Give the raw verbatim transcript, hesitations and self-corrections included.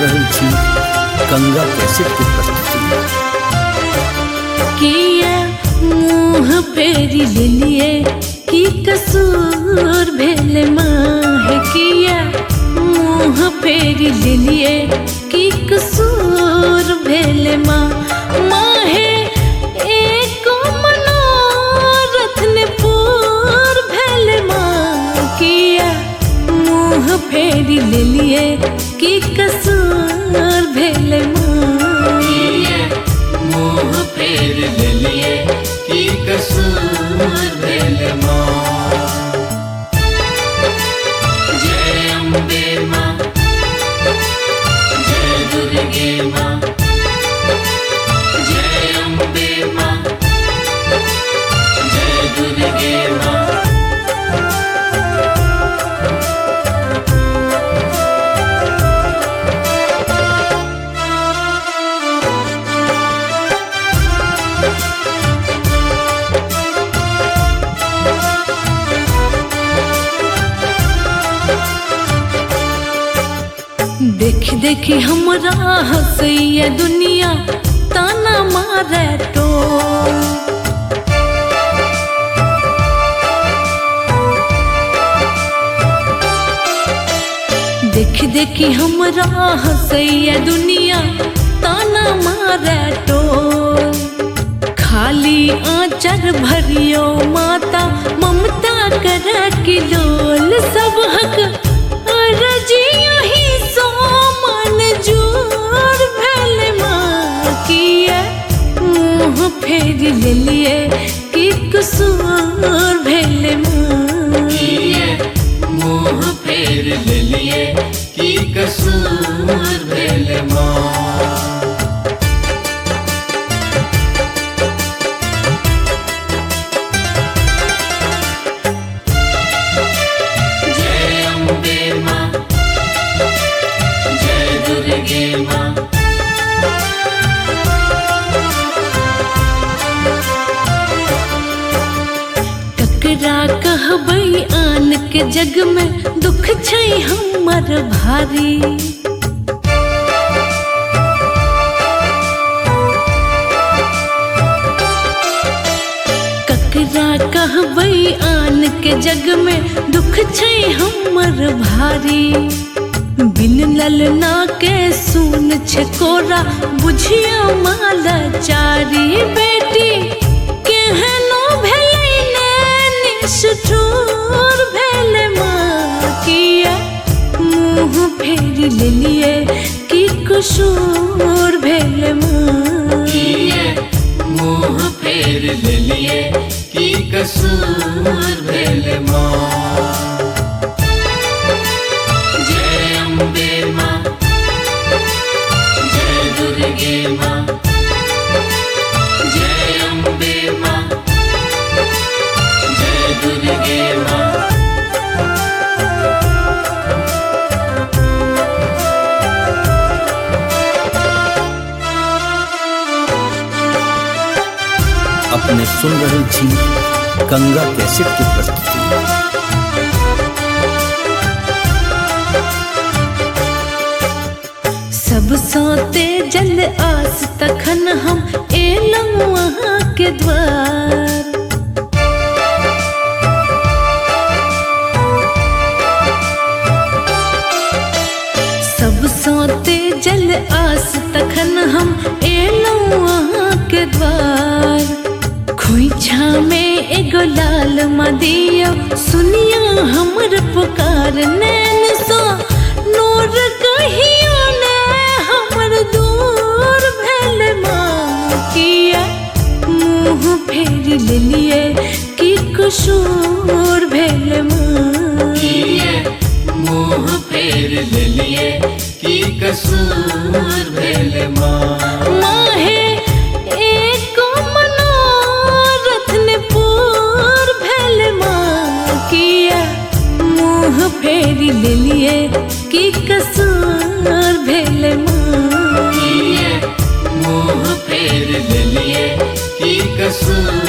रहल छी गंगा कैसेट के प्रस्तुति। किया मुँह फेरी लेलिए की कसूर भेल माँ, किया मुँह फेरी लेलिए की कसूर भेल माँ। माँ है एको मनोरथ ने पूर भेल माँ, किया मुँह फेरी लेलिए की कसूर भेल माँ। मुँह फेर लेलिए की कसूर भेल माँ। जय अम्बे माँ, जय दुर्गे माँ, जय अम्बे माँ, जय दुर्गे माँ। देखी देखी हमरा हंसैया दुनिया ताना मारे तो। देखी देखी हमरा हंसैया दुनिया ताना मारे तो। खाली आंचर भरियो माता ममता कर की लोल, सब हक रजिया ही सो मन जोर भेल माँ। किया मुँह फेर लेलिए की कसूर भेल माँ। मुँह फेर लेलिए की कसूर भेल माँ। जय अम्बे माँ, जय दुर्गे माँ। ककरा कहबै आन के जग में दुख छै हमर भारी। ककरा कहबै आन के जग में दुख छै हमर भारी। बिन ललना के सुन छे कोरा बुझिया माला चारी। बेटी केहनो भेलै ने निष्ठुर भेल माँ। किया मुँह फेर लेलिए की कसूर भेल माँ। मुँह फेर लेलिए की कसूर भेल माँ। जय अम्बे माँ, जय दुर्गे माँ, जय अम्बे माँ, जय दुर्गे माँ। अपने सुन रहल छी गंगा कैसेट के प्रस्तुति। सब सोते जल आस तखन हम एलहुँ वहाँ के द्वार। सब सोते जल आस तखन हम एलहुँ वहाँ के द्वार। खोइछा में एगो लाल मदिया सुनिया हमर पुकार। नैन सो नूर कहियो ने हमर दूर भेल माँ। किया मुँह फेर लेलिए की कसूर भेल माँ। मुँह फेर लेलिए की कसूर भेल माँ। माँ है एको मनोरथ ने पूर भेल माँ। किया मुँह फेर लेलिए की कसूर भेल माँ। मुँह फेर लेलिए की कसूर